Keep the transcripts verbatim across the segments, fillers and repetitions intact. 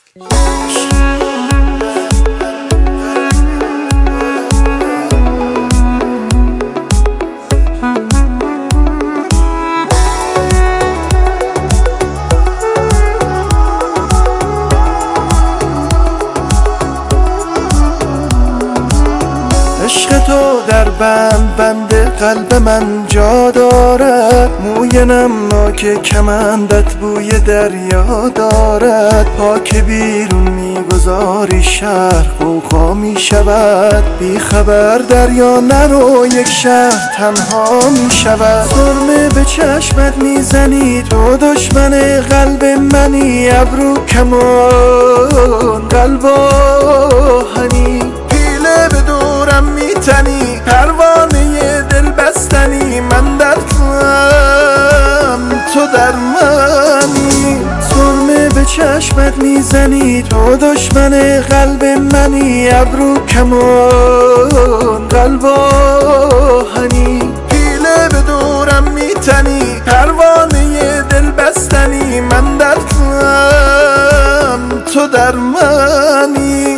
عشق تو در بند بند قلب من جا دارد، موی نمناک کمندت بوی دریا دارد. پاک بیرون میگذاری شهر غوغا میشود، بی خبر دریا نرو یک شهر تنها میشود. سرمه به چشمت میزنی تو دشمن قلب منی، ابرو کمان قلب آهنی، پیله به دورم میتنی پروانه دل بستنی. من در توام تو در منی، سرمه به چشمت میزنی تو دشمن قلب منی، ابرو کمان قلب آهنی، پیله به دورم میتنی پروانه دل بستنی. من در توام تو در منی.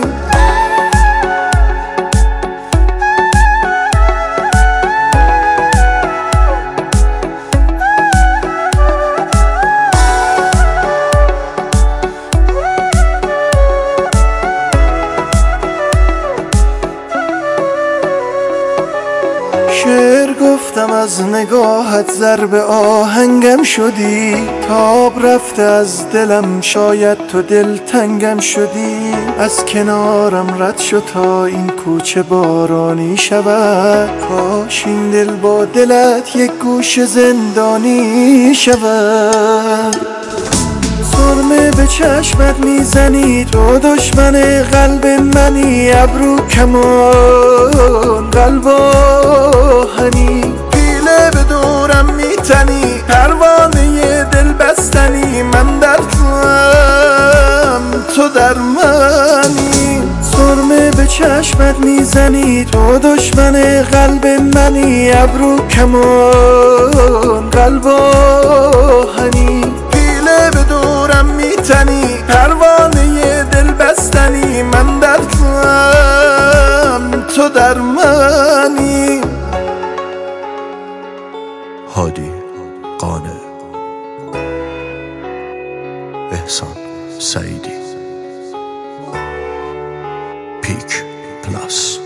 شعر گفتم از نگاهت ضرب آهنگم شدی، تاب رفته از دلم شاید تو دلتنگم شدی. از کنارم رد شد تا این کوچه بارانی شود، کاش این دل با دلت یک گوش زندانی شود. سرمه به چشمت میزنی تو دشمن قلب منی، ابرو کمان قلب آهنی، پیله به دورم میتنی پروانه دل بستنی. من در توام تو در منی، سرمه به چشمت میزنی تو دشمن قلب منی، ابرو کمان قلب آهنی، به دورم میتنی پروانه دل بستنی. من در توام تو در منی. هادی قانع، احسان سعیدی، پیک پلاس.